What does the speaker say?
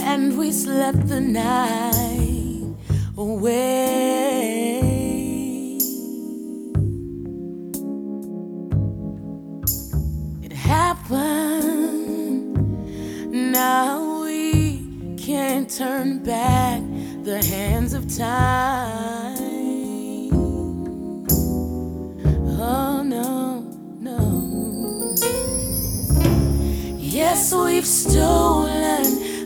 and we slept the night away. It happened, now we can't turn back the hands of time. Oh no, no. Yes, we've stolen